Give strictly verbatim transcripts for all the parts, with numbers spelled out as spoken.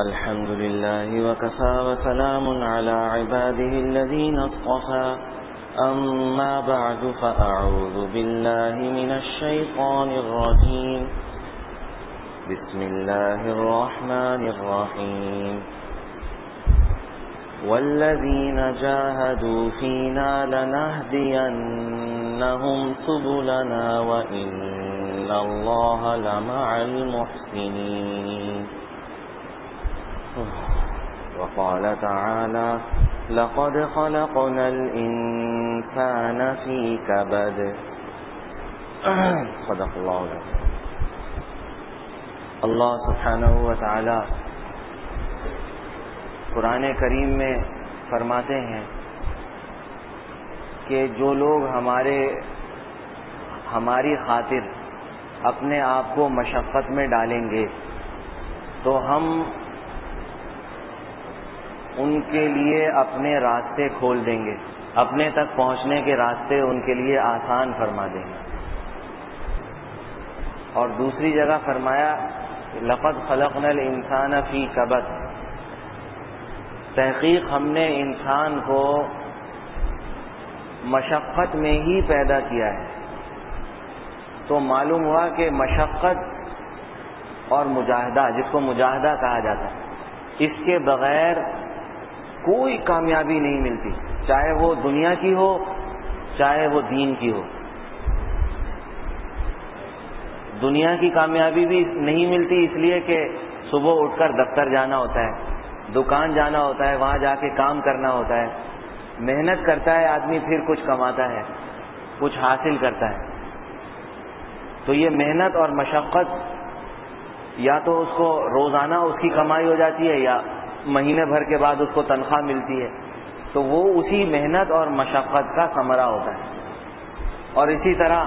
الحمد لله وكفى وسلام على عباده الذين اصطفى أما بعد فأعوذ بالله من الشيطان الرجيم بسم الله الرحمن الرحيم والذين جاهدوا فينا لنهدينهم سبلنا وإن الله لمع المحسنين وقال تعالى لقد خلقنا الإنسان في كبد صدق الله العظيم. اللہ سبحانہ و تعالی قرآن کریم میں فرماتے ہیں کہ جو لوگ ہمارے ہماری خاطر اپنے آپ کو مشقت میں ڈالیں گے تو ہم ان کے لیے اپنے راستے کھول دیں گے، اپنے تک پہنچنے کے راستے ان کے لیے آسان فرما دیں گے. اور دوسری جگہ فرمایا لقد خلقنا الانسان فی کبد، تحقیق ہم نے انسان کو مشقت میں ہی پیدا کیا ہے. تو معلوم ہوا کہ مشقت اور مجاہدہ، جس کو مجاہدہ کہا جاتا ہے، اس کے بغیر کوئی کامیابی نہیں ملتی، چاہے وہ دنیا کی ہو چاہے وہ دین کی ہو. دنیا کی کامیابی بھی نہیں ملتی اس لیے کہ صبح اٹھ کر دفتر جانا ہوتا ہے، دکان جانا ہوتا ہے، وہاں جا کے کام کرنا ہوتا ہے، محنت کرتا ہے آدمی، پھر کچھ کماتا ہے، کچھ حاصل کرتا ہے. تو یہ محنت اور مشقت یا تو اس کو روزانہ اس کی کمائی ہو جاتی ہے یا مہینے بھر کے بعد اس کو تنخواہ ملتی ہے، تو وہ اسی محنت اور مشقت کا ثمرہ ہوتا ہے. اور اسی طرح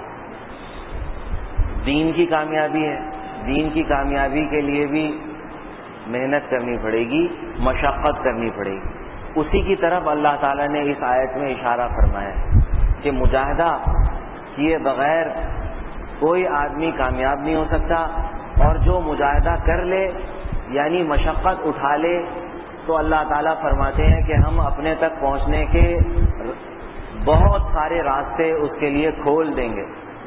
دین کی کامیابی ہے، دین کی کامیابی کے لیے بھی محنت کرنی پڑے گی، مشقت کرنی پڑے گی. اسی کی طرف اللہ تعالیٰ نے اس آیت میں اشارہ فرمایا ہے کہ مجاہدہ کیے بغیر کوئی آدمی کامیاب نہیں ہو سکتا. اور جو مجاہدہ کر لے یعنی مشقت اٹھا لے تو اللہ تعالیٰ فرماتے ہیں کہ ہم اپنے تک پہنچنے کے بہت سارے راستے اس کے لیے کھول دیں گے.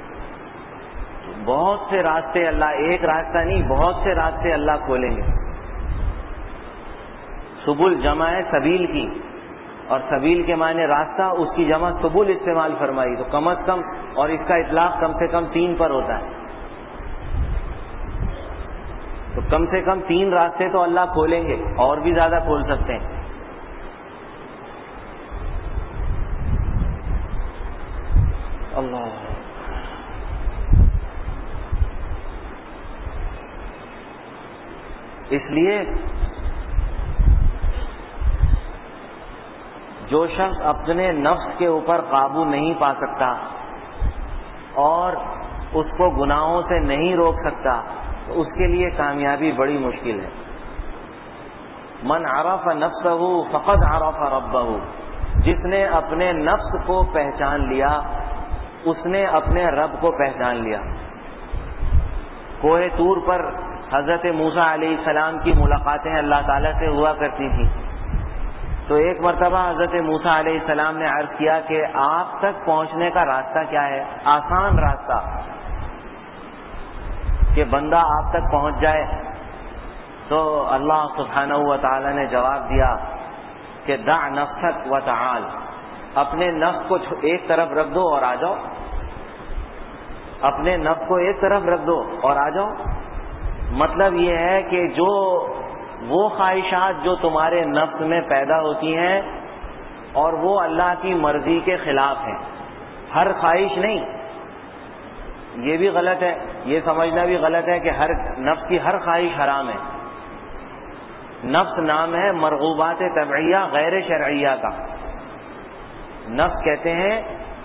بہت سے راستے اللہ، ایک راستہ نہیں، بہت سے راستے اللہ کھولیں گے. سبل جمع ہے سبیل کی، اور سبیل کے معنی راستہ، اس کی جمع سبل استعمال فرمائی، تو کم از کم، اور اس کا اطلاق کم سے کم تین پر ہوتا ہے. تو کم سے کم تین راستے تو اللہ کھولیں گے، اور بھی زیادہ کھول سکتے ہیں. اللہ اس لیے جو شخص اپنے نفس کے اوپر قابو نہیں پا سکتا اور اس کو گناہوں سے نہیں روک سکتا تو اس کے لیے کامیابی بڑی مشکل ہے. من عرف نفسہ فقد عرف ربہ، جس نے اپنے نفس کو پہچان لیا اس نے اپنے رب کو پہچان لیا. کوہ طور پر حضرت موسیٰ علیہ السلام کی ملاقاتیں اللہ تعالیٰ سے ہوا کرتی تھیں. تو ایک مرتبہ حضرت موسیٰ علیہ السلام نے عرض کیا کہ آپ تک پہنچنے کا راستہ کیا ہے، آسان راستہ کہ بندہ آپ تک پہنچ جائے. تو اللہ سبحانہ و تعالی نے جواب دیا کہ دع نفسک و تعال، اپنے نفس کو ایک طرف رکھ دو اور آ جاؤ. اپنے نفس کو ایک طرف رکھ دو اور آ جاؤ. مطلب یہ ہے کہ جو وہ خواہشات جو تمہارے نفس میں پیدا ہوتی ہیں اور وہ اللہ کی مرضی کے خلاف ہیں، ہر خواہش نہیں، یہ بھی غلط ہے، یہ سمجھنا بھی غلط ہے کہ ہر نفس کی ہر خواہش حرام ہے. نفس نام ہے مرغوبات طبعیہ غیر شرعیہ کا. نفس کہتے ہیں،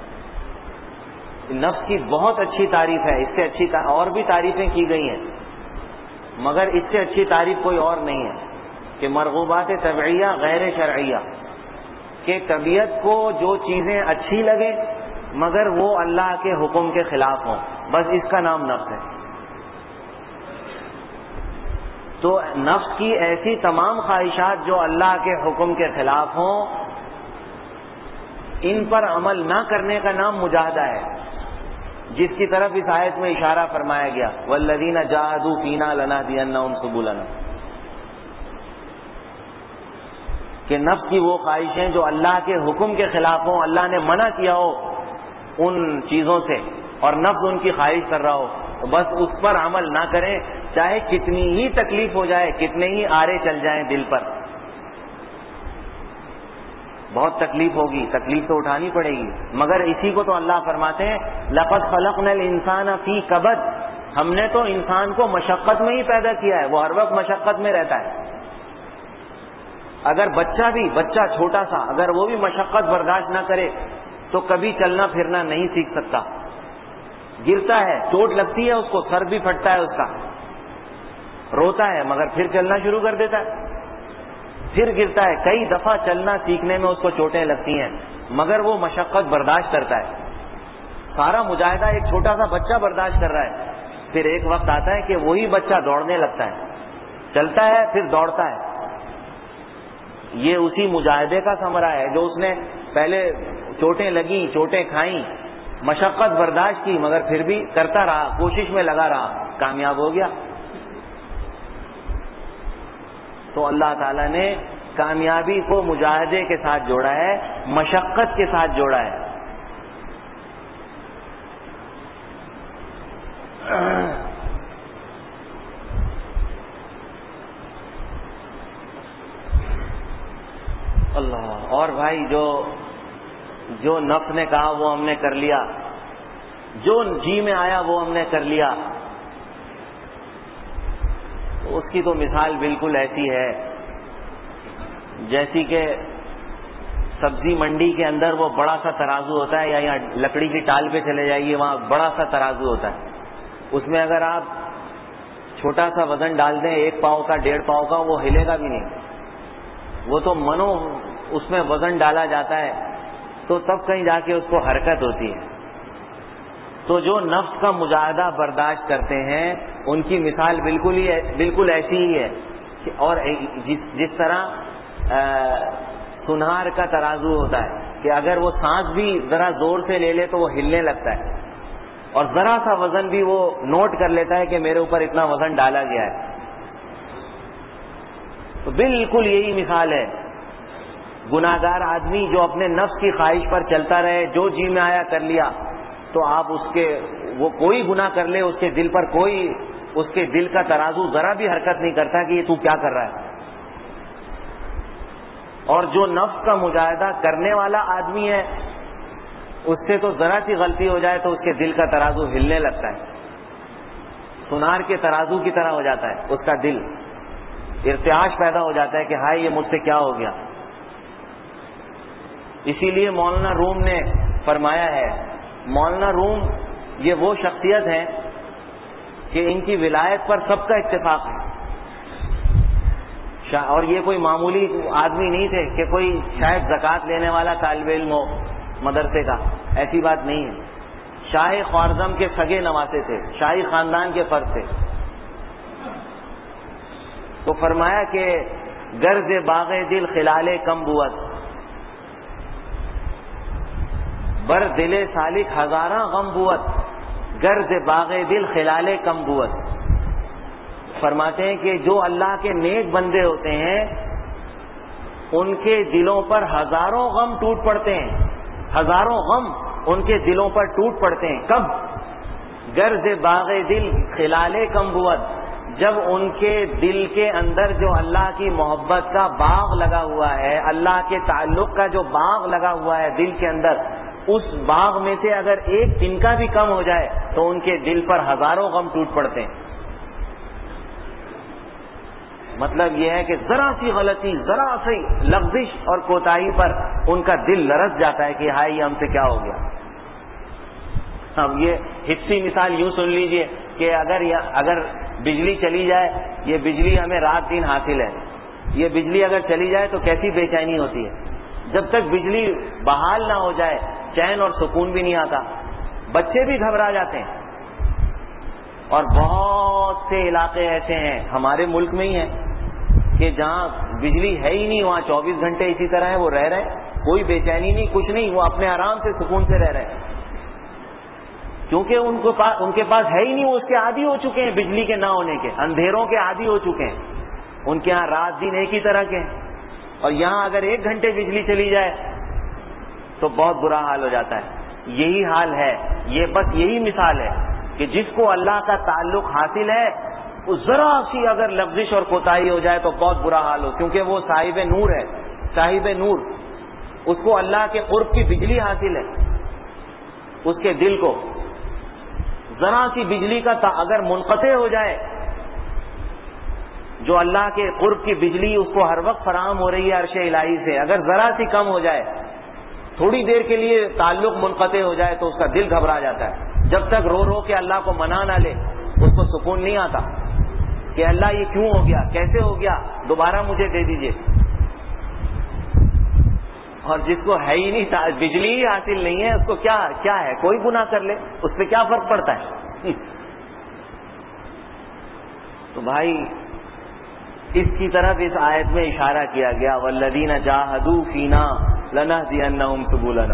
نفس کی بہت اچھی تعریف ہے، اس سے اچھی اور بھی تعریفیں کی گئی ہیں مگر اس سے اچھی تعریف کوئی اور نہیں ہے کہ مرغوبات طبعیہ غیر شرعیہ، کہ طبیعت کو جو چیزیں اچھی لگیں مگر وہ اللہ کے حکم کے خلاف ہوں، بس اس کا نام نفس ہے. تو نفس کی ایسی تمام خواہشات جو اللہ کے حکم کے خلاف ہوں، ان پر عمل نہ کرنے کا نام مجاہدہ ہے، جس کی طرف اس آیت میں اشارہ فرمایا گیا، والذین جاہدوا فینا لنہدینہم سبلنا، کہ نفس کی وہ خواہشیں جو اللہ کے حکم کے خلاف ہوں، اللہ نے منع کیا ہو ان چیزوں سے اور نفس ان کی خواہش کر رہا ہو، تو بس اس پر عمل نہ کریں، چاہے کتنی ہی تکلیف ہو جائے، کتنے ہی آرے چل جائیں دل پر، بہت تکلیف ہوگی، تکلیف تو اٹھانی پڑے گی، مگر اسی کو تو اللہ فرماتے ہیں لقد خلقنا الانسان فی کبد، ہم نے تو انسان کو مشقت میں ہی پیدا کیا ہے، وہ ہر وقت مشقت میں رہتا ہے۔ اگر بچہ بھی بچہ چھوٹا سا اگر وہ بھی مشقت برداشت نہ کرے تو کبھی چلنا پھرنا نہیں سیکھ سکتا، گرتا ہے، چوٹ لگتی ہے، اس کو سر بھی پھٹتا ہے، اس کا روتا ہے، مگر پھر چلنا شروع کر دیتا ہے، پھر گرتا ہے، کئی دفعہ چلنا سیکھنے میں اس کو چوٹیں لگتی ہیں، مگر وہ مشقت برداشت کرتا ہے۔ سارا مجاہدہ ایک چھوٹا سا بچہ برداشت کر رہا ہے، پھر ایک وقت آتا ہے کہ وہی بچہ دوڑنے لگتا ہے، چلتا ہے پھر دوڑتا ہے۔ یہ اسی مجاہدے کا ثمرہ ہے جو اس نے پہلے چوٹیں لگیں، چوٹیں کھائیں، مشقت برداشت کی، مگر پھر بھی کرتا رہا، کوشش میں لگا رہا، کامیاب ہو گیا۔ تو اللہ تعالیٰ نے کامیابی کو مجاہدے کے ساتھ جوڑا ہے، مشقت کے ساتھ جوڑا ہے۔ اللہ، اور بھائی جو جو نفس نے کہا وہ ہم نے کر لیا، جو جی میں آیا وہ ہم نے کر لیا، اس کی تو مثال بالکل ایسی ہے جیسی کہ سبزی منڈی کے اندر وہ بڑا سا ترازو ہوتا ہے، یا یہاں لکڑی کی ٹال پہ چلے جائیے، وہاں بڑا سا ترازو ہوتا ہے، اس میں اگر آپ چھوٹا سا وزن ڈال دیں، ایک پاؤ کا، ڈیڑھ پاؤ کا، وہ ہلے گا بھی نہیں، وہ تو منو اس میں وزن ڈالا جاتا ہے تو تب کہیں جا کے اس کو حرکت ہوتی ہے۔ تو جو نفس کا مجاہدہ برداشت کرتے ہیں ان کی مثال بالکل ہی بالکل ایسی ہی ہے، اور جس جس طرح سنہار کا ترازو ہوتا ہے کہ اگر وہ سانس بھی ذرا زور سے لے لے تو وہ ہلنے لگتا ہے، اور ذرا سا وزن بھی وہ نوٹ کر لیتا ہے کہ میرے اوپر اتنا وزن ڈالا گیا ہے۔ تو بالکل یہی مثال ہے، گناہگار آدمی جو اپنے نفس کی خواہش پر چلتا رہے، جو جی میں آیا کر لیا، تو آپ اس کے وہ کوئی گناہ کر لے، اس کے دل پر کوئی اس کے دل کا ترازو ذرا بھی حرکت نہیں کرتا کہ یہ تو کیا کر رہا ہے۔ اور جو نفس کا مجاہدہ کرنے والا آدمی ہے، اس سے تو ذرا سی غلطی ہو جائے تو اس کے دل کا ترازو ہلنے لگتا ہے، سنار کے ترازو کی طرح ہو جاتا ہے اس کا دل، ارتعاش پیدا ہو جاتا ہے کہ ہائے یہ مجھ سے کیا ہو گیا۔ اسی لیے مولانا روم نے فرمایا ہے، مولانا روم یہ وہ شخصیت ہے کہ ان کی ولایت پر سب کا اتفاق ہے، اور یہ کوئی معمولی آدمی نہیں تھے کہ کوئی شاید زکوٰۃ لینے والا طالب علم ہو مدرسے کا، ایسی بات نہیں ہے، شاہ خوارزم کے سگے نواسے تھے، شاہی خاندان کے فرد تھے۔ تو فرمایا کہ گرز باغ دل خلال کم بوت، بر دل سالک ہزاراں غم بوت، گرز باغ دل خلال کم بوت۔ فرماتے ہیں کہ جو اللہ کے نیک بندے ہوتے ہیں ان کے دلوں پر ہزاروں غم ٹوٹ پڑتے ہیں، ہزاروں غم ان کے دلوں پر ٹوٹ پڑتے ہیں۔ کب؟ گرز باغ دل خلال کم بوت، جب ان کے دل کے اندر جو اللہ کی محبت کا باغ لگا ہوا ہے، اللہ کے تعلق کا جو باغ لگا ہوا ہے دل کے اندر، اس باغ میں سے اگر ایک تنکا بھی کم ہو جائے تو ان کے دل پر ہزاروں غم ٹوٹ پڑتے ہیں۔ مطلب یہ ہے کہ ذرا سی غلطی، ذرا سی لغزش اور کوتاہی پر ان کا دل لرز جاتا ہے کہ ہائے یہ ہم سے کیا ہو گیا۔ اب یہ حصی مثال یوں سن لیجئے کہ اگر اگر بجلی چلی جائے، یہ بجلی ہمیں رات دن حاصل ہے، یہ بجلی اگر چلی جائے تو کیسی بے چینی ہوتی ہے، جب تک بجلی بحال نہ ہو جائے چین اور سکون بھی نہیں آتا، بچے بھی گھبرا جاتے ہیں، اور بہت بہت سے علاقے ایسے ہیں ہمارے ملک میں ہی ہیں کہ جہاں بجلی ہے ہی نہیں، وہاں چوبیس گھنٹے اسی طرح ہے، وہ رہ رہے ہیں، کوئی بے چینی نہیں، کچھ نہیں، وہ اپنے آرام سے سکون سے رہ رہے ہیں، کیونکہ ان کو پاس ان کے پاس ہے ہی نہیں، وہ اس کے عادی ہو چکے ہیں، بجلی کے نہ ہونے کے، اندھیروں کے عادی ہو چکے ہیں، ان کے ہاں رات دن ایک ہی طرح کے ہیں، اور یہاں اگر ایک گھنٹے بجلی چلی جائے تو بہت برا حال ہو جاتا ہے۔ یہی حال ہے، یہ بس یہی مثال ہے کہ جس کو اللہ کا تعلق حاصل ہے، وہ ذرا سی اگر لغزش اور کوتاہی ہو جائے تو بہت برا حال ہو، کیونکہ وہ صاحب نور ہے، صاحب نور، اس کو اللہ کے قرب کی بجلی حاصل ہے، اس کے دل کو ذرا سی بجلی کا اگر منقطع ہو جائے، جو اللہ کے قرب کی بجلی اس کو ہر وقت فراہم ہو رہی ہے عرش الہی سے، اگر ذرا سی کم ہو جائے، تھوڑی دیر کے لیے تعلق منقطع ہو جائے تو اس کا دل گھبرا جاتا ہے، جب تک رو رو کے اللہ کو منا نہ لے اس کو سکون نہیں آتا کہ اللہ یہ کیوں ہو گیا، کیسے ہو گیا، دوبارہ مجھے دے دیجئے۔ اور جس کو ہے ہی نہیں، بجلی ہی حاصل نہیں ہے، اس کو کیا کیا ہے، کوئی گناہ کر لے اس پہ کیا فرق پڑتا ہے؟ تو بھائی اس کی طرف اس آیت میں اشارہ کیا گیا، والذین جاہدوا فینا لنہدینہم سبلنا۔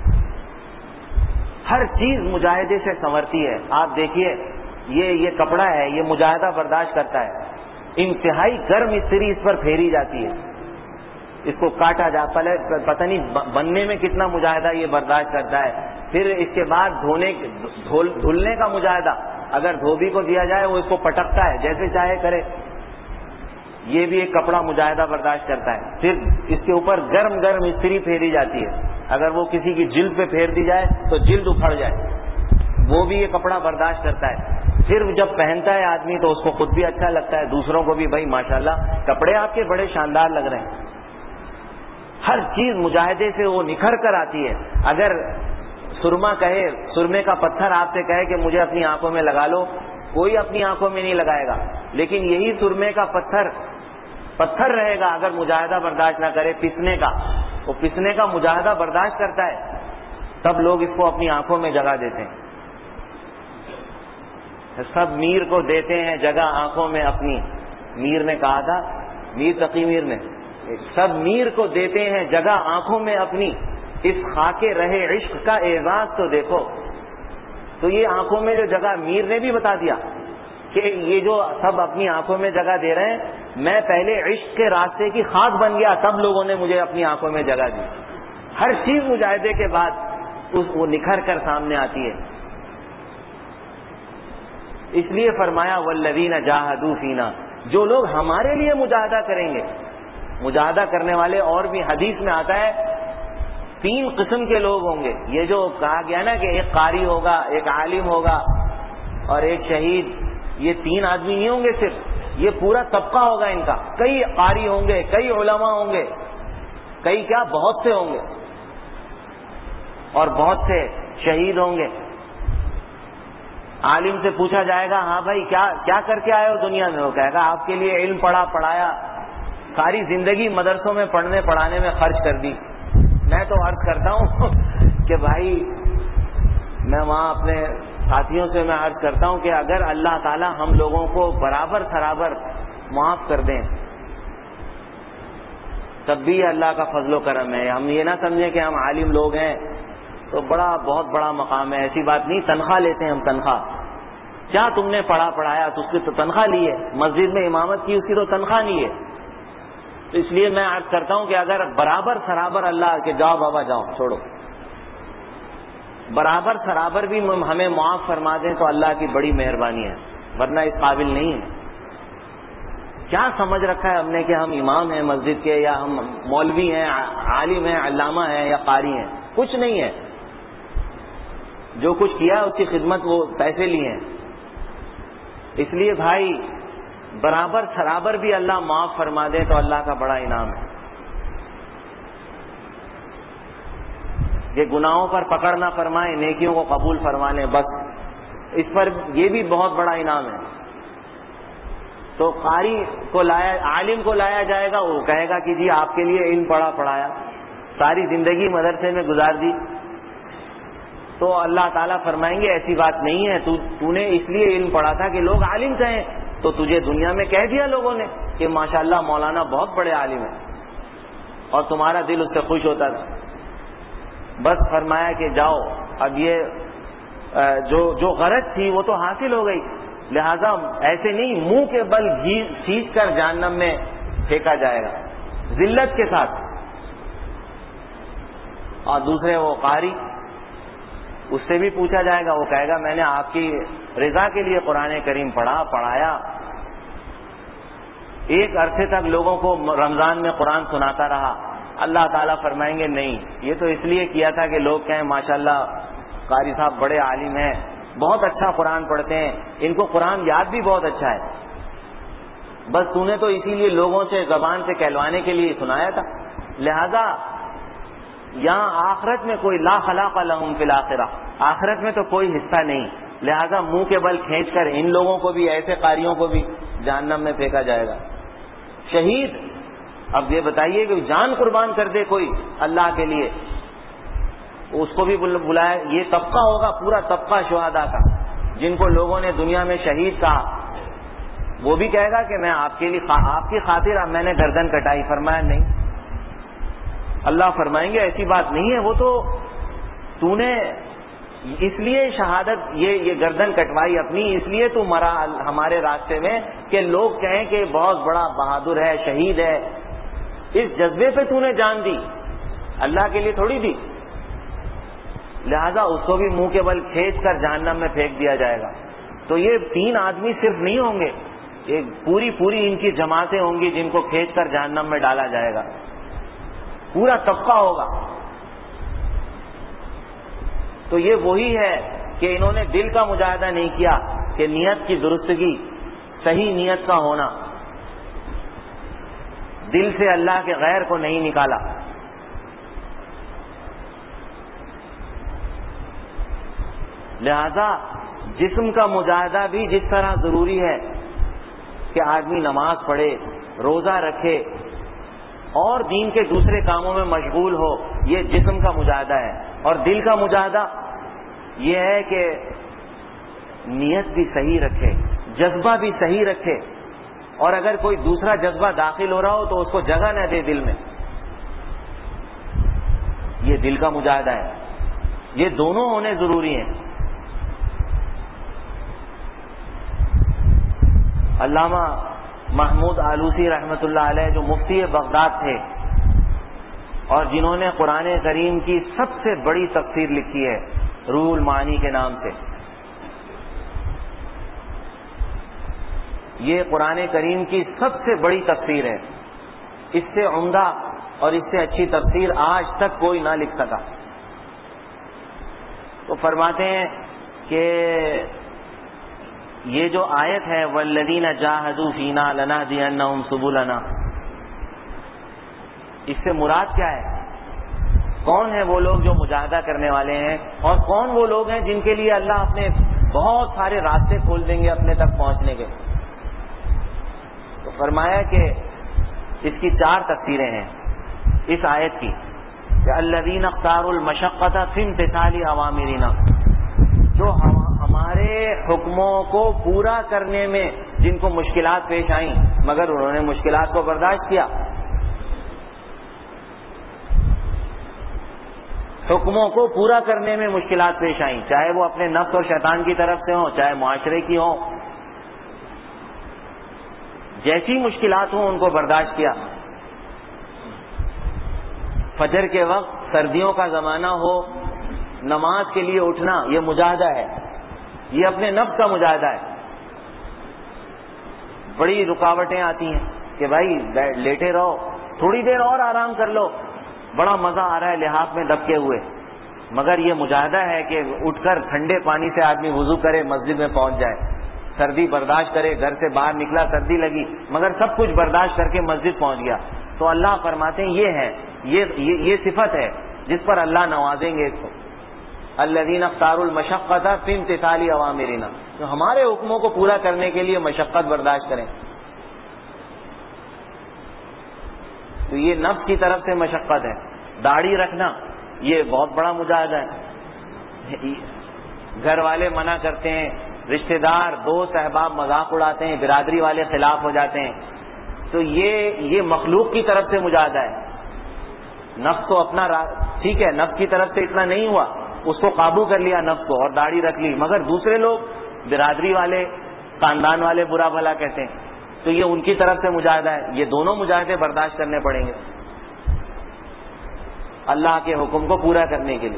ہر چیز مجاہدے سے سنورتی ہے۔ آپ دیکھیے یہ یہ کپڑا ہے، یہ مجاہدہ برداشت کرتا ہے، انتہائی گرم استری اس پر پھیری جاتی ہے، اس کو کاٹا جا پہلے پتہ نہیں بننے میں کتنا مجاہدہ یہ برداشت کرتا ہے، پھر اس کے بعد دھونے دھلنے کا مجاہدہ، اگر دھوبی کو دیا جائے وہ اس کو پٹکتا ہے جیسے چاہے کرے، یہ بھی ایک کپڑا مجاہدہ برداشت کرتا ہے، پھر اس کے اوپر گرم گرم استری پھیری جاتی ہے، اگر وہ کسی کی جلد پہ پھیر دی جائے تو جلد اکھڑ جائے، وہ بھی یہ کپڑا برداشت کرتا ہے، پھر جب پہنتا ہے آدمی تو اس کو خود بھی اچھا لگتا ہے، دوسروں کو بھی، بھائی ماشاءاللہ کپڑے آپ کے بڑے شاندار لگ رہے ہیں۔ ہر چیز مجاہدے سے وہ نکھر کر آتی ہے۔ اگر سرما کہے، سرمے کا پتھر آپ سے کہے کہ مجھے اپنی آنکھوں میں لگا لو، کوئی اپنی آنکھوں میں نہیں لگائے گا، لیکن یہی سرمے کا پتھر پتھر رہے گا اگر مجاہدہ برداشت نہ کرے، پسنے کا، وہ پسنے کا مجاہدہ برداشت کرتا ہے، تب لوگ اس کو اپنی آنکھوں میں جگہ دیتے ہیں۔ سب میر کو دیتے ہیں جگہ آنکھوں میں اپنی، میر نے کہا تھا، میر تقی میر نے، سب میر کو دیتے ہیں جگہ آنکھوں میں اپنی، اس خاک رہے عشق کا اعزاز تو دیکھو۔ تو یہ آنکھوں میں جو جگہ، میر نے بھی بتا دیا کہ یہ جو سب اپنی آنکھوں میں جگہ دے رہے ہیں، میں پہلے عشق کے راستے کی خاک بن گیا، تب لوگوں نے مجھے اپنی آنکھوں میں جگہ دی۔ ہر چیز مجاہدے کے بعد اس وہ نکھر کر سامنے آتی ہے۔ اس لیے فرمایا والذین جاہدوا فینا، جو لوگ ہمارے لیے مجاہدہ کریں گے، مجاہدہ کرنے والے، اور بھی حدیث میں آتا ہے تین قسم کے لوگ ہوں گے، یہ جو کہا گیا نا کہ ایک قاری ہوگا، ایک عالم ہوگا اور ایک شہید، یہ تین آدمی نہیں ہوں گے صرف، یہ پورا طبقہ ہوگا ان کا، کئی قاری ہوں گے، کئی علماء ہوں گے، کئی کیا بہت سے ہوں گے، اور بہت سے شہید ہوں گے۔ عالم سے پوچھا جائے گا ہاں بھائی کیا کیا کر کے آئے ہو دنیا میں، وہ کہے گا آپ کے لیے علم پڑھا، پڑھایا، ساری زندگی مدرسوں میں پڑھنے پڑھانے میں خرچ کر دی۔ میں تو عرض کرتا ہوں کہ بھائی میں وہاں اپنے ساتھیوں سے میں عرض کرتا ہوں کہ اگر اللہ تعالی ہم لوگوں کو برابر سرابر معاف کر دیں تب بھی اللہ کا فضل و کرم ہے۔ ہم یہ نہ سمجھیں کہ ہم عالم لوگ ہیں تو بڑا بہت بڑا مقام ہے، ایسی بات نہیں۔ تنخواہ لیتے ہیں ہم، تنخواہ، کیا تم نے پڑھا پڑھایا تو اس کی تو تنخواہ لی ہے، مسجد میں امامت کی اس کی تو تنخواہ نہیں ہے۔ تو اس لیے میں عرض کرتا ہوں کہ اگر برابر سرابر اللہ کے جاؤ بابا جاؤ چھوڑو، برابر سرابر بھی ہمیں معاف فرما دیں تو اللہ کی بڑی مہربانی ہے، ورنہ اس قابل نہیں ہے۔ کیا سمجھ رکھا ہے ہم نے کہ ہم امام ہیں مسجد کے، یا ہم مولوی ہیں، عالم ہیں، علامہ ہیں یا قاری ہیں؟ کچھ نہیں ہے۔ جو کچھ کیا اس کی خدمت وہ پیسے لیے ہیں۔ اس لیے بھائی برابر سرابر بھی اللہ معاف فرما دے تو اللہ کا بڑا انعام ہے۔ کہ گناہوں پر پکڑ نہ فرمائے، نیکیوں کو قبول فرما لیں، بس اس پر یہ بھی بہت بڑا انعام ہے۔ تو قاری کو لایا، عالم کو لایا جائے گا، وہ کہے گا کہ جی آپ کے لیے علم پڑھا پڑھایا، ساری زندگی مدرسے میں گزار دی، تو اللہ تعالیٰ فرمائیں گے ایسی بات نہیں ہے، تو تو نے اس لیے علم پڑھا تھا کہ لوگ عالم کہیں، تو تجھے دنیا میں کہہ دیا لوگوں نے کہ ماشاءاللہ مولانا بہت بڑے عالم ہیں، اور تمہارا دل اس سے خوش ہوتا تھا. بس فرمایا کہ جاؤ، اب یہ جو جو غرض تھی وہ تو حاصل ہو گئی، لہذا ایسے نہیں منہ کے بل کھینچ کر جہنم میں پھینکا جائے گا ذلت کے ساتھ. اور دوسرے وہ قاری، اس سے بھی پوچھا جائے گا، وہ کہے گا میں نے آپ کی رضا کے لیے قرآن کریم پڑھا پڑھایا، ایک عرصے تک لوگوں کو رمضان میں قرآن سناتا رہا. اللہ تعالیٰ فرمائیں گے نہیں، یہ تو اس لیے کیا تھا کہ لوگ کہیں ماشاءاللہ قاری صاحب بڑے عالم ہیں، بہت اچھا قرآن پڑھتے ہیں، ان کو قرآن یاد بھی بہت اچھا ہے، بس تو نے تو اسی لیے لوگوں سے زبان سے کہلوانے کے لیے سنایا تھا. لہذا یہاں آخرت میں کوئی لا خلاق لہم فی الآخرہ، آخرت میں تو کوئی حصہ نہیں، لہذا منہ کے بل کھینچ کر ان لوگوں کو بھی، ایسے قاریوں کو بھی جہنم میں پھینکا جائے گا. شہید، اب یہ بتائیے کہ جان قربان کر دے کوئی اللہ کے لیے، اس کو بھی بلایا. یہ طبقہ ہوگا، پورا طبقہ شہداء کا، جن کو لوگوں نے دنیا میں شہید کہا، وہ بھی کہے گا کہ میں آپ کے لیے، آپ کی خاطر میں نے گردن کٹائی. فرمایا نہیں، اللہ فرمائیں گے ایسی بات نہیں ہے، وہ تو تو نے اس لیے شہادت، یہ یہ گردن کٹوائی اپنی، اس لیے تو مرا ہمارے راستے میں کہ لوگ کہیں کہ بہت بڑا بہادر ہے، شہید ہے. اس جذبے پہ تو نے جان دی، اللہ کے لیے تھوڑی دی. لہذا اس کو بھی منہ کے بل کھینچ کر جہنم میں پھینک دیا جائے گا. تو یہ تین آدمی صرف نہیں ہوں گے، ایک پوری پوری ان کی جماعتیں ہوں گی جن کو کھینچ کر جہنم میں ڈالا جائے گا، پورا طبقہ ہوگا. تو یہ وہی ہے کہ انہوں نے دل کا مجاہدہ نہیں کیا، کہ نیت کی درستگی، صحیح نیت کا ہونا، دل سے اللہ کے غیر کو نہیں نکالا. لہذا جسم کا مجاہدہ بھی جس طرح ضروری ہے کہ آدمی نماز پڑھے، روزہ رکھے اور دین کے دوسرے کاموں میں مشغول ہو، یہ جسم کا مجاہدہ ہے. اور دل کا مجاہدہ یہ ہے کہ نیت بھی صحیح رکھے، جذبہ بھی صحیح رکھے، اور اگر کوئی دوسرا جذبہ داخل ہو رہا ہو تو اس کو جگہ نہ دے دل میں. یہ دل کا مجاہدہ ہے. یہ دونوں ہونے ضروری ہیں. علامہ محمود آلوسی رحمۃ اللہ علیہ جو مفتی بغداد تھے اور جنہوں نے قرآن کریم کی سب سے بڑی تفسیر لکھی ہے روح المعانی کے نام سے، یہ قرآن کریم کی سب سے بڑی تفسیر ہے. اس سے عمدہ اور اس سے اچھی تفسیر آج تک کوئی نہ لکھ سکا. تو فرماتے ہیں کہ یہ جو آیت ہے والذین جاہدوا فینا لنہدینہم سبلنا، اس سے مراد کیا ہے؟ کون ہیں وہ لوگ جو مجاہدہ کرنے والے ہیں، اور کون وہ لوگ ہیں جن کے لیے اللہ اپنے بہت سارے راستے کھول دیں گے اپنے تک پہنچنے کے؟ تو فرمایا کہ اس کی چار تفسیریں ہیں اس آیت کی، کہ الذین اختاروا المشقۃ فی امتثال اوامرنا، جو ہمارے حکموں کو پورا کرنے میں جن کو مشکلات پیش آئیں مگر انہوں نے مشکلات کو برداشت کیا. حکموں کو پورا کرنے میں مشکلات پیش آئیں، چاہے وہ اپنے نفس اور شیطان کی طرف سے ہوں، چاہے معاشرے کی ہوں، جیسی مشکلات ہوں ان کو برداشت کیا. فجر کے وقت سردیوں کا زمانہ ہو، نماز کے لیے اٹھنا یہ مجاہدہ ہے، یہ اپنے نفس کا مجاہدہ ہے. بڑی رکاوٹیں آتی ہیں کہ بھائی لیٹے رہو، تھوڑی دیر اور آرام کر لو، بڑا مزہ آ رہا ہے لحاف میں دبکے ہوئے، مگر یہ مجاہدہ ہے کہ اٹھ کر ٹھنڈے پانی سے آدمی وضو کرے، مسجد میں پہنچ جائے، سردی برداشت کرے، گھر سے باہر نکلا سردی لگی مگر سب کچھ برداشت کر کے مسجد پہنچ گیا. تو اللہ فرماتے ہیں یہ ہے، یہ یہ, یہ صفت ہے جس پر اللہ نوازیں گے اس کو. الذین اختاروا المشقۃ فی امتثال اوامرنا، جو ہمارے حکموں کو پورا کرنے کے لیے مشقت برداشت کریں. تو یہ نفس کی طرف سے مشقت ہے. داڑھی رکھنا یہ بہت بڑا مجاہدہ ہے. گھر والے منع کرتے ہیں، رشتہ دار دوست احباب مذاق اڑاتے ہیں، برادری والے خلاف ہو جاتے ہیں، تو یہ یہ مخلوق کی طرف سے مجاہدہ ہے. نفس تو اپنا ٹھیک ہے، نفس کی طرف سے اتنا نہیں ہوا، اس کو قابو کر لیا نفس کو اور داڑھی رکھ لی، مگر دوسرے لوگ برادری والے خاندان والے برا بھلا کہتے ہیں، تو یہ ان کی طرف سے مجاہدہ ہے. یہ دونوں مجاہدے برداشت کرنے پڑیں گے اللہ کے حکم کو پورا کرنے کے لیے.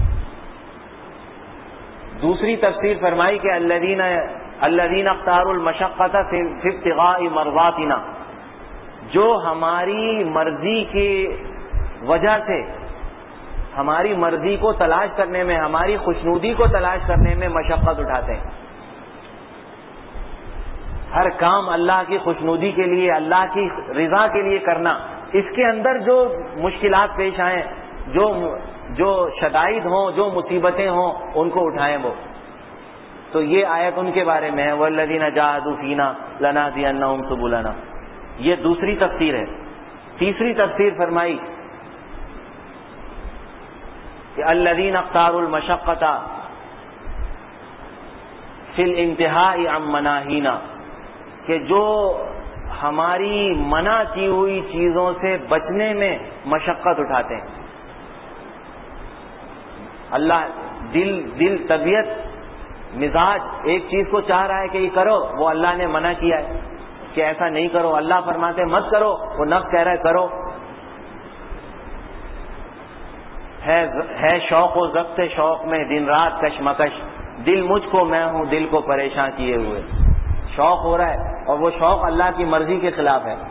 دوسری تفسیر فرمائی کہ الذین الذین اختاروا المشقۃ فی ابتغاء مرضاتنا، جو ہماری مرضی کی وجہ سے ہماری مرضی کو تلاش کرنے میں، ہماری خوشنودی کو تلاش کرنے میں مشقت اٹھاتے ہیں. ہر کام اللہ کی خوشنودی کے لیے، اللہ کی رضا کے لیے کرنا، اس کے اندر جو مشکلات پیش آئیں، جو جو شدائد ہوں، جو مصیبتیں ہوں، ان کو اٹھائیں وہ. تو یہ آیت ان کے بارے میں ہے، والذین جاہدوا فینا لنہدینہم سبلنا. یہ دوسری تفسیر ہے. تیسری تفسیر فرمائی کہ الذین اختاروا المشقۃ فی الانتہاء عن مناہینا، کہ جو ہماری منع کی ہوئی چیزوں سے بچنے میں مشقت اٹھاتے ہیں. اللہ دل دل طبیعت مزاج ایک چیز کو چاہ رہا ہے کہ یہ کرو، وہ اللہ نے منع کیا ہے کہ ایسا نہیں کرو، اللہ فرماتے مت کرو، وہ نفس کہہ رہا ہے کرو. ہے ہے شوق و ضبط شوق میں دن رات کشمکش، دل مجھ کو میں ہوں دل کو پریشان کیے ہوئے. شوق ہو رہا ہے اور وہ شوق اللہ کی مرضی کے خلاف ہے.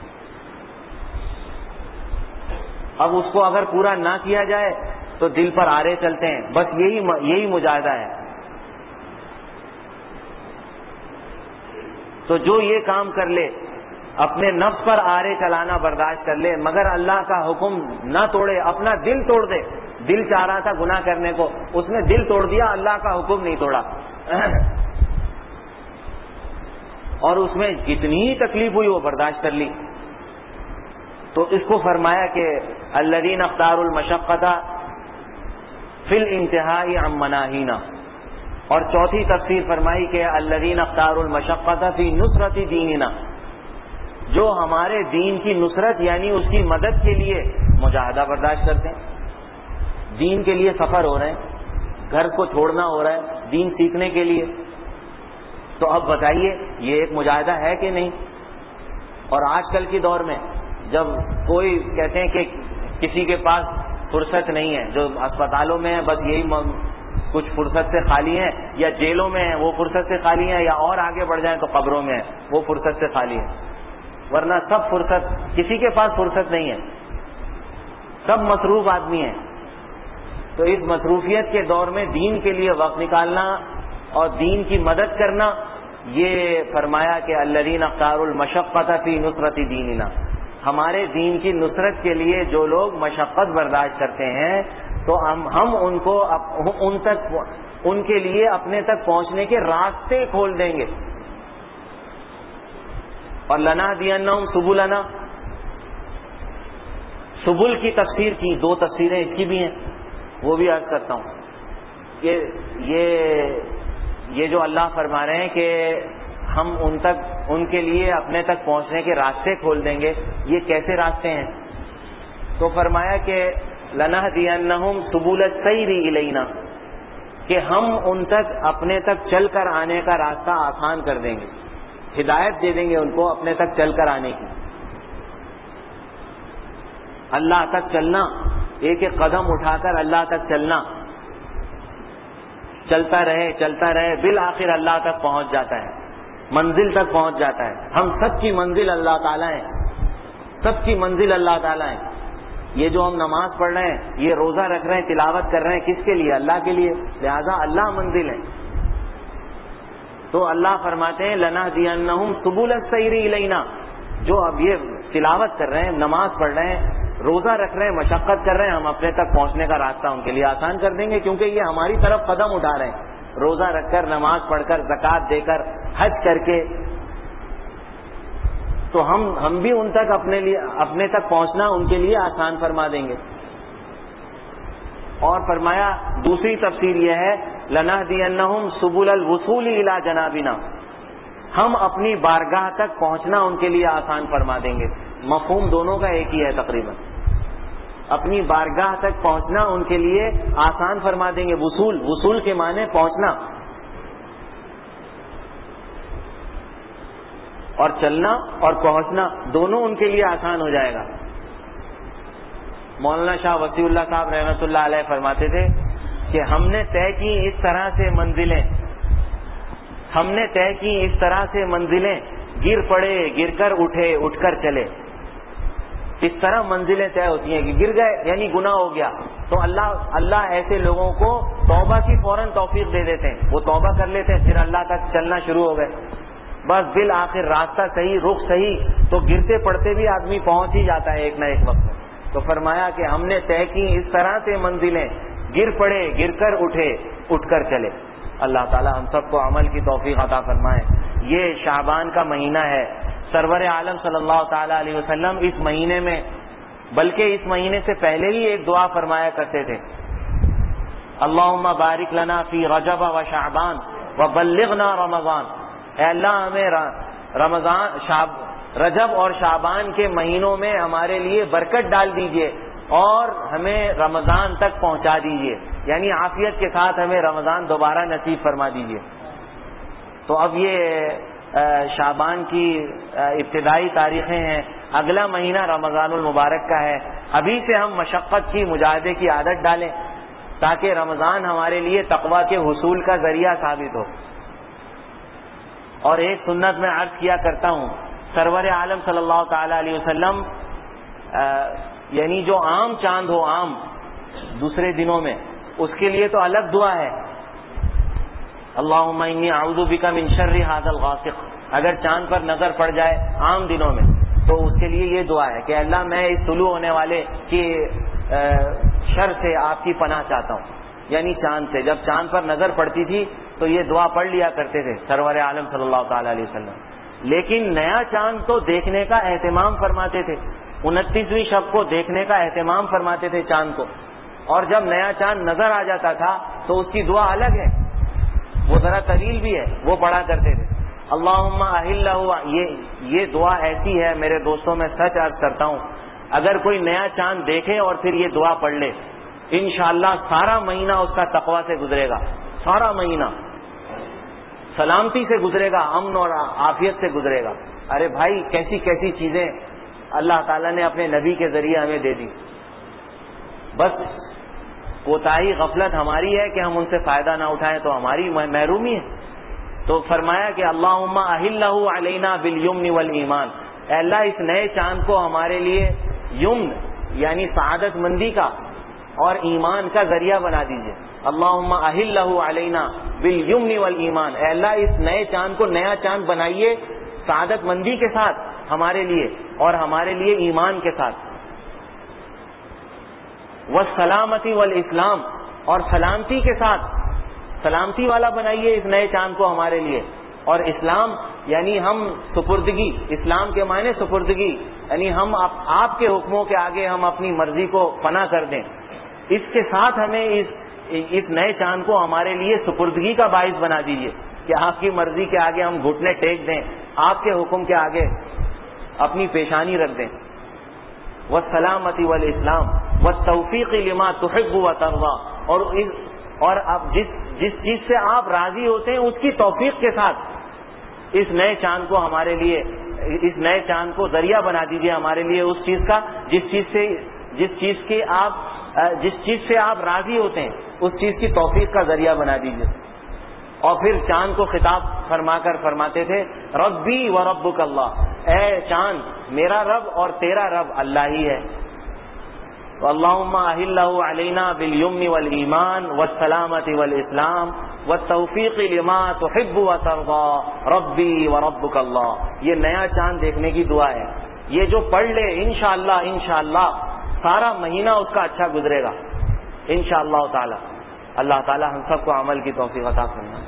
اب اس کو اگر پورا نہ کیا جائے تو دل پر آرے چلتے ہیں. بس یہی یہی مجاہدہ ہے. تو جو یہ کام کر لے، اپنے نفس پر آرے چلانا برداشت کر لے، مگر اللہ کا حکم نہ توڑے، اپنا دل توڑ دے. دل چاہ رہا تھا گناہ کرنے کو، اس نے دل توڑ دیا، اللہ کا حکم نہیں توڑا. اور اس میں جتنی ہی تکلیف ہوئی وہ برداشت کر لی. تو اس کو فرمایا کہ الذین اختاروا المشقۃ فی الانتہاء عن مناہینا. اور چوتھی تفسیر فرمائی کہ الذین اختاروا المشقۃ فی نصرۃ دیننا، جو ہمارے دین کی نصرت یعنی اس کی مدد کے لیے مجاہدہ برداشت کرتے ہیں. دین کے لیے سفر ہو رہے ہیں، گھر کو چھوڑنا ہو رہا ہے دین سیکھنے کے لیے. تو اب بتائیے یہ ایک مجاہدہ ہے کہ نہیں؟ اور آج کل کے دور میں جب کوئی کہتے ہیں کہ کسی کے پاس فرصت نہیں ہے، جو اسپتالوں میں بس یہی کچھ فرصت سے خالی ہیں، یا جیلوں میں ہیں وہ فرصت سے خالی ہیں، یا اور آگے بڑھ جائیں تو قبروں میں ہیں وہ فرصت سے خالی ہیں. ورنہ سب فرصت، کسی کے پاس فرصت نہیں ہے، سب مصروف آدمی ہیں. تو اس مصروفیت کے دور میں دین کے لیے وقت نکالنا اور دین کی مدد کرنا، یہ فرمایا کہ الذین اختاروا المشقۃ فی نصرۃ دیننا، ہمارے دین کی نصرت کے لیے جو لوگ مشقت برداشت کرتے ہیں تو ہم ہم ان کو ان تک ان کے لیے اپنے تک پہنچنے کے راستے کھول دیں گے. اور لنہدینہم سبلنا، سبل کی تفسیر کی دو تفسیریں اس کی بھی ہیں، وہ بھی عرض کرتا ہوں کہ یہ یہ جو اللہ فرما رہے ہیں کہ ہم ان تک ان کے لیے اپنے تک پہنچنے کے راستے کھول دیں گے، یہ کیسے راستے ہیں؟ تو فرمایا کہ لنہدینہم سبل السیر الینا، کہ ہم ان تک اپنے تک چل کر آنے کا راستہ آسان کر دیں گے، ہدایت دے دیں گے ان کو اپنے تک چل کر آنے کی. اللہ تک چلنا، ایک ایک قدم اٹھا کر اللہ تک چلنا، چلتا رہے چلتا رہے بالآخر اللہ تک پہنچ جاتا ہے، منزل تک پہنچ جاتا ہے. ہم سب کی منزل اللہ تعالیٰ ہے، سب کی منزل اللہ تعالیٰ ہے. یہ جو ہم نماز پڑھ رہے ہیں، یہ روزہ رکھ رہے ہیں، تلاوت کر رہے ہیں، کس کے لیے؟ اللہ کے لیے. لہذا اللہ منزل ہے. تو اللہ فرماتے ہیں لنہدینہم سبل السیر الینا، جو اب یہ تلاوت کر رہے ہیں، نماز پڑھ رہے ہیں، روزہ رکھ رہے ہیں، مشقت کر رہے ہیں، ہم اپنے تک پہنچنے کا راستہ ان کے لیے آسان کر دیں گے، کیونکہ یہ ہماری طرف قدم اٹھا رہے ہیں، روزہ رکھ کر، نماز پڑھ کر، زکوٰۃ دے کر، حج کر کے. تو ہم ہم بھی ان تک اپنے لیے اپنے تک پہنچنا ان کے لیے آسان فرما دیں گے. اور فرمایا دوسری تفسیر یہ ہے لَنَهْدِيَنَّهُمْ سُبُلَ الْوُصُولِ إِلَى جَنَابِنَا، ہم اپنی بارگاہ تک پہنچنا ان کے لیے آسان فرما دیں گے. مفہوم دونوں کا ایک ہی ہے تقریباً. اپنی بارگاہ تک پہنچنا ان کے لیے آسان فرما دیں گے. وصول وصول کے معنی پہنچنا، اور چلنا اور پہنچنا دونوں ان کے لیے آسان ہو جائے گا. مولانا شاہ وسیع اللہ صاحب رحمۃ اللہ علیہ فرماتے تھے کہ ہم نے طے کی اس طرح سے منزلیں ہم نے طے کی اس طرح سے منزلیں گر پڑے گر کر اٹھے اٹھ کر چلے. اس طرح منزلیں طے ہوتی ہیں کہ گر گئے یعنی گناہ ہو گیا تو اللہ اللہ ایسے لوگوں کو توبہ کی فوراً توفیق دے دیتے ہیں. وہ توبہ کر لیتے ہیں، پھر اللہ تک چلنا شروع ہو گئے. بس بالآخر راستہ صحیح، رخ صحیح، تو گرتے پڑتے بھی آدمی پہنچ ہی جاتا ہے ایک نہ ایک وقت میں. تو فرمایا کہ ہم نے طے کی اس طرح سے منزلیں گر پڑے گر کر اٹھے اٹھ کر چلے. اللہ تعالی ہم سب کو عمل کی توفیق عطا فرمائے. یہ شعبان کا مہینہ ہے. سرور عالم صلی اللہ تعالی علیہ وسلم اس مہینے میں، بلکہ اس مہینے سے پہلے ہی ایک دعا فرمایا کرتے تھے، اللہم بارک لنا فی رجب و شعبان وبلغنا رمضان. اے اللہ ہمیں رمضان شعب رجب اور شعبان کے مہینوں میں ہمارے لیے برکت ڈال دیجئے اور ہمیں رمضان تک پہنچا دیجئے، یعنی عافیت کے ساتھ ہمیں رمضان دوبارہ نصیب فرما دیجئے. تو اب یہ شعبان کی ابتدائی تاریخیں ہیں. اگلا مہینہ رمضان المبارک کا ہے. ابھی سے ہم مشقت کی، مجاہدے کی عادت ڈالیں تاکہ رمضان ہمارے لیے تقویٰ کے حصول کا ذریعہ ثابت ہو. اور ایک سنت میں عرض کیا کرتا ہوں، سرور عالم صلی اللہ تعالی علیہ وسلم یعنی جو عام چاند ہو، عام دوسرے دنوں میں، اس کے لیے تو الگ دعا ہے، اللہم انی اعوذ بک من شر ھذا الغاسق. اگر چاند پر نظر پڑ جائے عام دنوں میں تو اس کے لیے یہ دعا ہے کہ اللہ میں اس طلوع ہونے والے کی شر سے آپ کی پناہ چاہتا ہوں، یعنی چاند سے. جب چاند پر نظر پڑتی تھی تو یہ دعا پڑھ لیا کرتے تھے سرور عالم صلی اللہ تعالی علیہ وسلم. لیکن نیا چاند تو دیکھنے کا اہتمام فرماتے تھے، انتیسویں شب کو دیکھنے کا اہتمام فرماتے تھے چاند کو. اور جب نیا چاند نظر آ جاتا تھا تو اس کی دعا الگ ہے، وہ ذرا طویل بھی ہے، وہ پڑھا کرتے تھے اللہم اہلہ. یہ یہ دعا ایسی ہے میرے دوستوں، میں سچ عرض کرتا ہوں، اگر کوئی نیا چاند دیکھے اور پھر یہ دعا پڑھ لے، انشاءاللہ سارا مہینہ اس کا تقویٰ سے گزرے گا، سارا مہینہ سلامتی سے گزرے گا، امن اور عافیت سے گزرے گا. ارے بھائی کیسی کیسی چیزیں اللہ تعالیٰ نے اپنے نبی کے ذریعے ہمیں دے دی. بس کوتاہی غفلت ہماری ہے کہ ہم ان سے فائدہ نہ اٹھائیں، تو ہماری محرومی ہے. تو فرمایا کہ اللہم اہلہ علینا بالیمن والایمان. اے اللہ اس نئے چاند کو ہمارے لیے یمن یعنی سعادت مندی کا اور ایمان کا ذریعہ بنا دیجئے. اللہم اہلہ علینا بالیمن والایمان. اے اللہ اس نئے چاند کو نیا چاند بنائیے سعادت مندی کے ساتھ ہمارے لیے اور ہمارے لیے ایمان کے ساتھ. والسلامتی والاسلام، اور سلامتی کے ساتھ، سلامتی والا بنائیے اس نئے چاند کو ہمارے لیے. اور اسلام یعنی ہم سپردگی، اسلام کے معنی سپردگی، یعنی ہم آپ کے حکموں کے آگے ہم اپنی مرضی کو فنا کر دیں. اس کے ساتھ ہمیں اس اس نئے چاند کو ہمارے لیے سپردگی کا باعث بنا دیجیے کہ آپ کی مرضی کے آگے ہم گھٹنے ٹیک دیں، آپ کے حکم کے آگے اپنی پیشانی رکھ دیں. والسلامتی والاسلام والتوفیق لما تحب وترضى. اور اس اور اب جس جس چیز سے آپ راضی ہوتے ہیں اس کی توفیق کے ساتھ اس نئے چاند کو ہمارے لیے، اس نئے چاند کو ذریعہ بنا دیجیے ہمارے لیے اس چیز کا جس چیز سے جس چیز کے آپ جس چیز سے آپ راضی ہوتے ہیں اس چیز کی توفیق کا ذریعہ بنا دیجیے. اور پھر چاند کو خطاب فرما کر فرماتے تھے ربی و ربک اللہ. اے چاند میرا رب اور تیرا رب اللہ ہی ہے. اللہم اہلہ علینا بالیمن والایمان والسلامۃ والاسلام والتوفیق لما تحب وترضى ربی و ربک اللہ. یہ نیا چاند دیکھنے کی دعا ہے. یہ جو پڑھ لے انشاءاللہ انشاءاللہ سارا مہینہ اس کا اچھا گزرے گا انشاءاللہ تعالی. اللہ تعالی ہم سب کو عمل کی توفیق عطا فرمائے.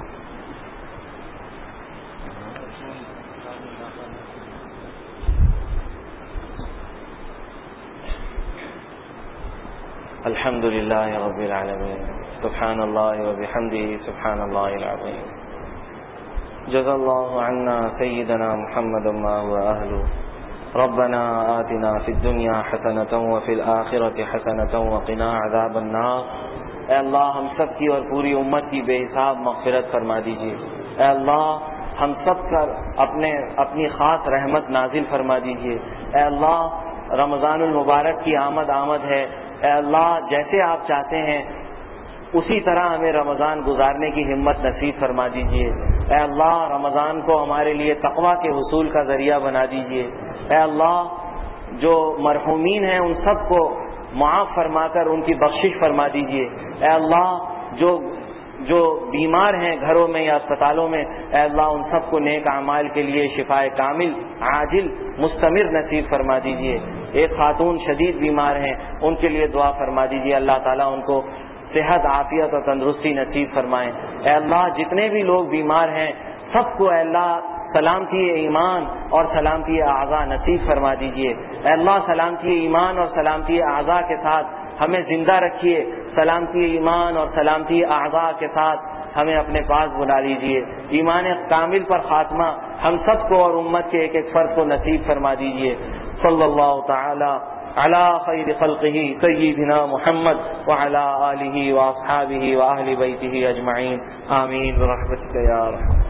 الحمد للہ رب العالمین سبحان اللہ وبحمدہ سبحان اللہ العظیم جزا اللہ عنا سیدنا محمد ما هو اہلہ ربنا آتنا فی الدنیا حسنۃ وفی الآخرۃ حسنۃ وقنا عذاب النار۔ اے اللہ ہم سب کی اور پوری امت کی بے حساب مغفرت فرما دیجیے۔ اے اللہ ہم سب پر اپنے اپنی خاص رحمت نازل فرما دیجیے۔ اے اللہ رمضان المبارک کی آمد آمد ہے، اے اللہ جیسے آپ چاہتے ہیں اسی طرح ہمیں رمضان گزارنے کی ہمت نصیب فرما دیجیے۔ اے اللہ رمضان کو ہمارے لیے تقویٰ کے حصول کا ذریعہ بنا دیجیے۔ اے اللہ جو مرحومین ہیں ان سب کو معاف فرما کر ان کی بخشش فرما دیجیے۔ اے اللہ جو جو بیمار ہیں گھروں میں یا اسپتالوں میں، اے اللہ ان سب کو نیک اعمال کے لیے شفائے کامل عاجل مستمر نصیب فرما دیجیے۔ ایک خاتون شدید بیمار ہیں، ان کے لیے دعا فرما دیجیے، اللہ تعالیٰ ان کو صحت عافیت اور تندرستی نصیب فرمائیں۔ اے اللہ جتنے بھی لوگ بیمار ہیں سب کو اے اللہ سلامتی ایمان اور سلامتی اعضاء نصیب فرما دیجیے۔ اے اللہ سلامتی ایمان اور سلامتی اعضاء کے ساتھ ہمیں زندہ رکھیے، سلامتی ایمان اور سلامتی اعضاء کے ساتھ ہمیں اپنے پاس بلا لیجیے۔ ایمان کامل پر خاتمہ ہم سب کو اور امت کے ایک ایک فرد کو نصیب فرما دیجیے۔ صلی اللہ تعالی علی خیر خلقہ سیدنا محمد وعلی آلہ واصحابہ واہل بیتہ اجمعین، آمین برحمتک یا ارحم۔